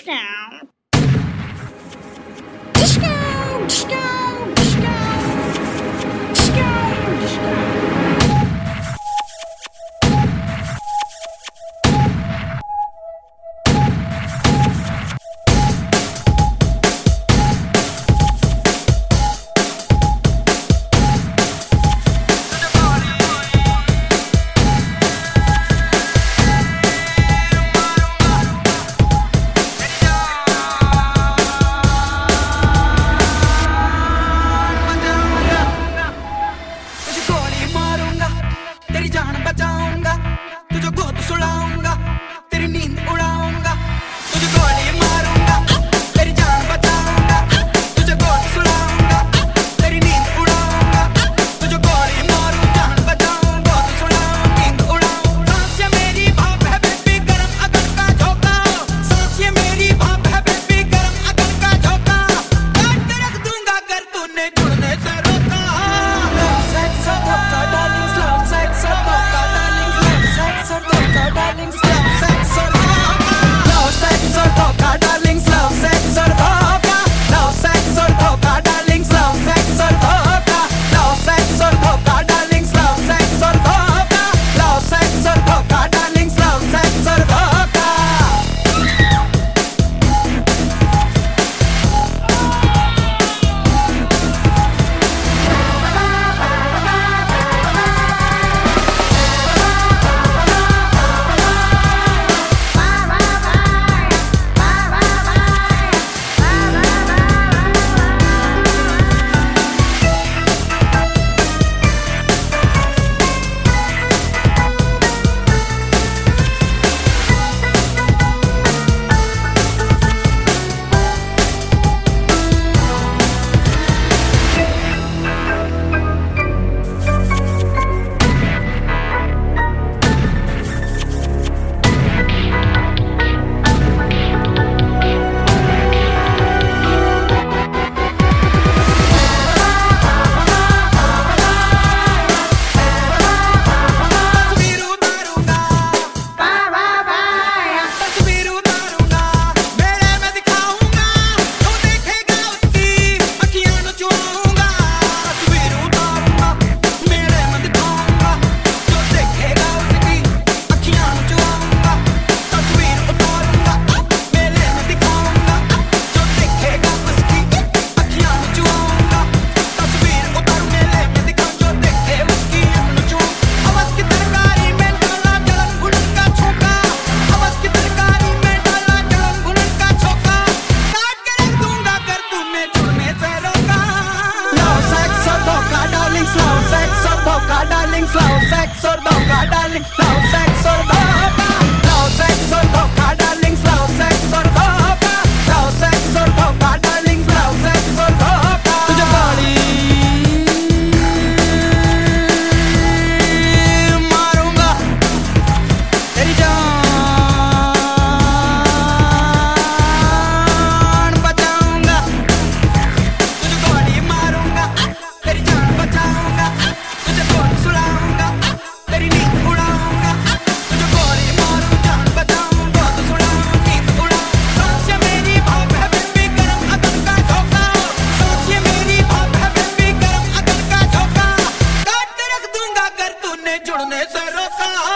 Disco. Disco. Disco. Disco. Disco. Disco. तेरी जान बचाऊंगा, तुझे गोद सुलाऊंगा, तेरी नींद उड़ाऊंगा, तुझे गोली मारूंगा, तेरी जान बचाऊंगा, तुझे गोद सुलाऊंगा, तेरी नींद उड़ाऊंगा, तुझे गोली मारूं, जान बचाऊं, गोद सुलाऊं, नींद उड़ाऊं। सांस ये मेरी भाप है बेबी गरम अगन का झोंका, सांस ये मेरी भाप है बेबी गरम अगन का झोंका, काट के रख दूंगा अगर तूने जुड़ने से रोका। सेक्स और धोखा डार्लिंग, स्लो सेक्स और धोखा डार्लिंग, स्लो सेक्स और धोखा डार्लिंग, स्लो सेक्स और धोखा, लव सेक्स और धोखा डार्लिंग, स्लो सेक्स और धोखा, लव सेक्स और धोखा डार्लिंग, स्लो सेक्स और धोखा, लव सेक्स और धोखा डार्लिंग, स्लो सेक्स और धोखा, लव सेक्स और धोखा डार्लिंग, स्लो सेक्स और धोखा। Darling, slow sex or धोखा darling, slow sex or धोखा, slow sex or धोखा darling, slow sex or धोखा, slow sex or धोखा darling, slow sex or धोखा। तुझे गोली मारूंगा, तेरी जान बचाऊंगा, तुझे गोली मारूंगा, तेरी जान बचाऊंगा, तुझे गोद सुलाऊंगा, तेरी नींद उड़ाऊंगा, तुझे गोली मारूं, जान बचाऊं, गोद सुलाऊं, नींद उड़ाऊं। सांस ये मेरी भाप है बेबी गरम अगन का झोंका, सांस ये मेरी भाप है बेबी गरम अगन का झोंका, काट के रख दूंगा अगर तूने जुड़ने से रोका।